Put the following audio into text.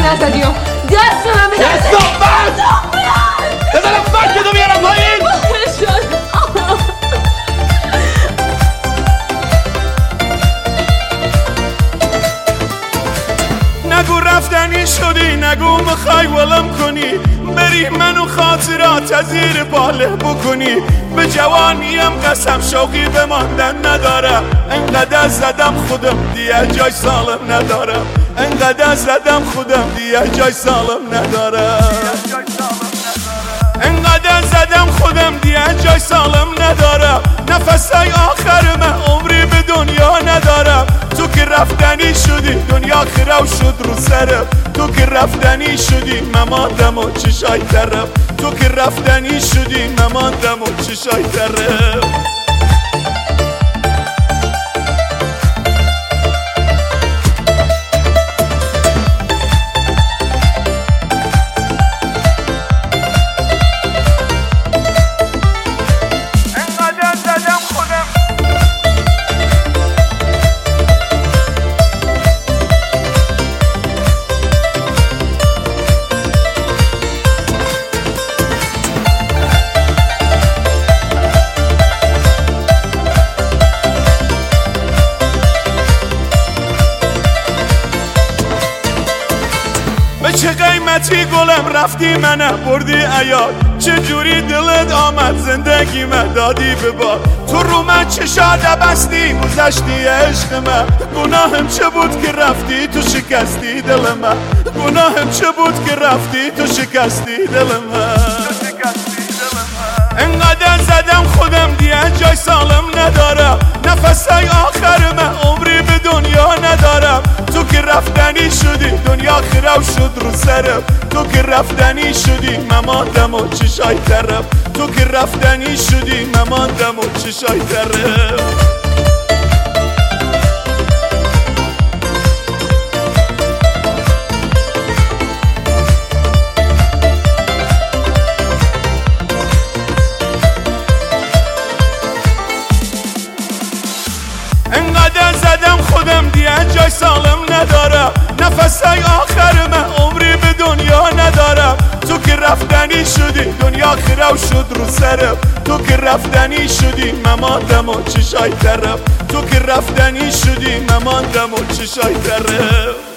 نزدی دست به من بده. استغفر بزنم فکتو بیارم پایین. نگو رفتنی شدی، نگو میخوای ولم کنی، بری منو خاطرات از زیر باله بکنی. به جوانیم قسم شوقی به ماندن ندارم، انقدر زدم خودم دیگه جای سالم ندارم، انقدر زدم خودم دیگه جای سالم ندارم، انقدر زدم خودم دیگه جای سالم ندارم. نفسای آخر من عمری به دنیا ندارم. تو که رفتنی شدی دنیا خراب شد رو سرم، تو که رفتنی شدی مماندم و چشای طرف، تو که رفتنی شدی مماندم و چشای طرف. به چه قیمتی گلم رفتی منه بردی عیاد، چه جوری دلت آمد زندگی من دادی به باد. تو رو من چشاده بستی گذشتی عشق من، گناهم چه بود که رفتی تو شکستی دل من، گناهم چه بود که رفتی تو شکستی دل من. انقدر زدم خودم دیگه جای سالم ندارم، نفسای آخر من عمری به دنیا ندارم. تو که رفتنی شدی دنیا خراب شد رو سرم، تو که رفتنی شدی مماندم و چشای طرف، تو که رفتنی شدی مماندم و چشای طرف. انقدر زدم خودم دیگه جای سالم ندارم، نفسای آخر من عمری به دنیا ندارم. تو که رفتنی شدی دنیا خراب شد رو سرم، تو که رفتنی شدی مماندم و چشای طرف، تو که رفتنی شدی مماندم و چشای طرف.